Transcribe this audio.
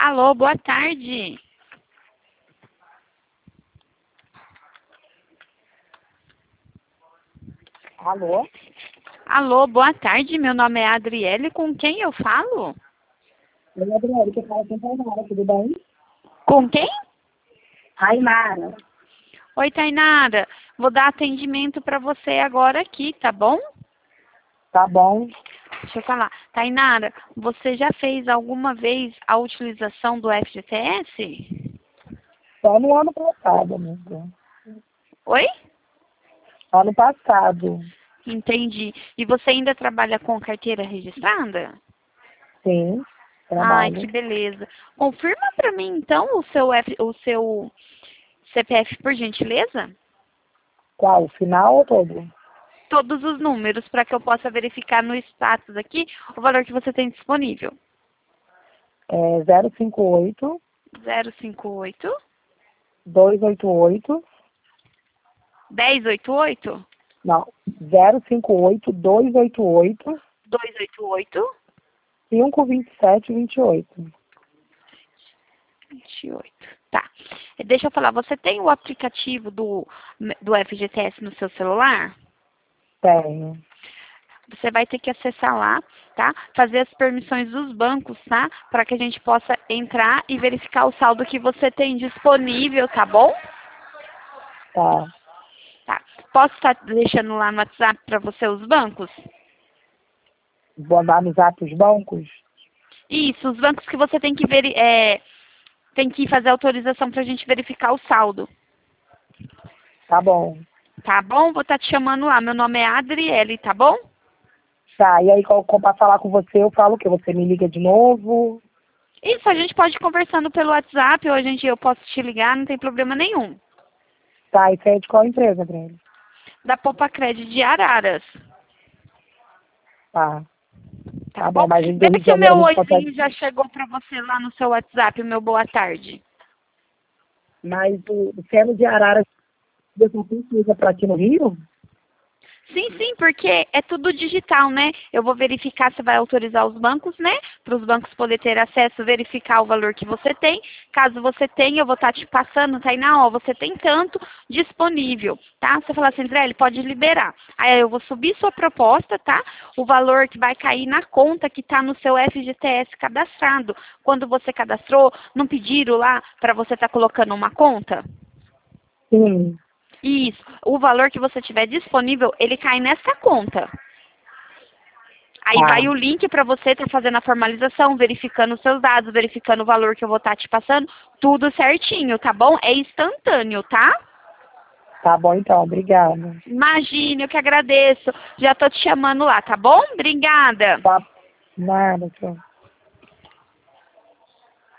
Alô, boa tarde. Alô? Alô, boa tarde. Meu nome é Adriele. Com quem eu falo? Oi, Adriele, que fala com a Tainara, tudo bem? Com quem? Tainara. Oi, Tainara. Vou dar atendimento para você agora aqui, tá bom? Tá bom. Deixa eu falar. Tainara, você já fez alguma vez a utilização do FGTS? Só no ano passado, amiga. Oi? Ano passado. Entendi. E você ainda trabalha com carteira registrada? Sim, Ai, que trabalho. beleza. Confirma para mim, então, o seu CPF, por gentileza? Qual? Final ou todo? Todos os números para que eu possa verificar no status aqui o valor que você tem disponível. É 058 058 288. 1088 Não. 058 288 288 527 28. 28. Tá. Deixa eu falar, você tem o aplicativo do FGTS no seu celular? Tenho. Você vai ter que acessar lá, tá? Fazer as permissões dos bancos, tá? Para que a gente possa entrar e verificar o saldo que você tem disponível, tá bom? Tá. Tá. Posso estar deixando lá no WhatsApp para você os bancos? Vou andar no zap os bancos? Isso, os bancos que você tem que tem que fazer autorização para a gente verificar o saldo. Tá bom. Tá bom? Vou estar te chamando lá. Meu nome é Adriele, tá bom? Tá, e aí, pra falar com você, eu falo o quê? Você me liga de novo? Isso, a gente pode ir conversando pelo WhatsApp ou eu posso te ligar, não tem problema nenhum. Tá, isso aí é de qual empresa, Breno? Da Poupa Crédito de Araras, Tá. tá Tá bom, bom? mas do Vê Rio de se o Janeiro a meu gente oizinho consegue. já chegou para você lá no seu WhatsApp, o meu boa tarde. Mas o seno de Arara, você só tem coisa pra aqui no Rio? Sim, sim, porque é tudo digital, né? Eu vou verificar se vai autorizar os bancos, né? Para os bancos poderem ter acesso, verificar o valor que você tem. Caso você tenha, eu vou estar te passando, Tainá, ó, você tem tanto disponível, tá? Você fala assim, André, ele pode liberar. Aí eu vou subir sua proposta, tá? O valor que vai cair na conta que está no seu FGTS cadastrado. Quando você cadastrou, não pediram lá para você estar colocando uma conta? Sim. Isso. O valor que você tiver disponível, ele cai nessa conta. Aí Tá. vai o link para você estar fazendo a formalização, verificando os seus dados, verificando o valor que eu vou estar te passando, tudo certinho, tá bom? É instantâneo, tá? Tá bom então, obrigada. Imagine, eu que agradeço. Já tô te chamando lá, tá bom? Obrigada. Tá. Nada, tchau.